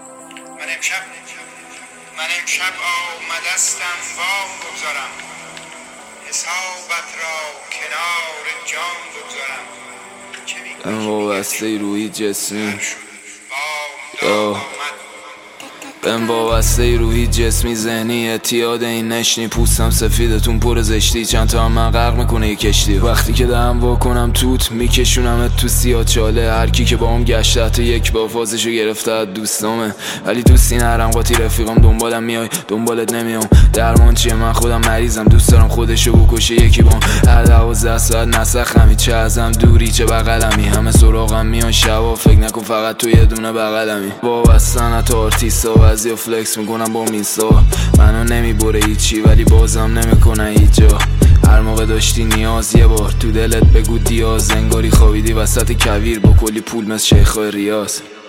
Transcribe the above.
من امشب آمدستم وام بگذارم، حسابت را کنار جام بگذارم. من وابسته روحی جسمی من وابسته روحی جسمی ذهنی اعتیاد این نشنی. پوستم سفیدتون پر زشتی، چند تا هم من غرق میکنه یه کشتی. وقتی که دهم واکنم توت میکشونمت تو سیاه چاله. هر کی که با هم گشته حتی یک با فازشو گرفته از دوستامه، ولی دوستی نرم قاطی رفیقم. دنبالم میای دنبالت نمیام، درمان چیه من خودم مریضم. دوست دارم خودشو بکشه یکی بام. هر 12 ساعت نسخمی، چه ازم دوری چه بغلمی. همه سراغم میان شبا، فکر نکن فقط تو یه دونه بغلمی. وابستن تا آرتیستا، بعضی فلکس میکنم با میسا. منو نمیبره هیچی ولی بازم نمیکنه هیچ جا. هر موقع داشتی نیاز یه بار تو دلت بگو دیاز. انگاری خوابیدی وسط کویر با کلی پول مثل شیخای ریاض.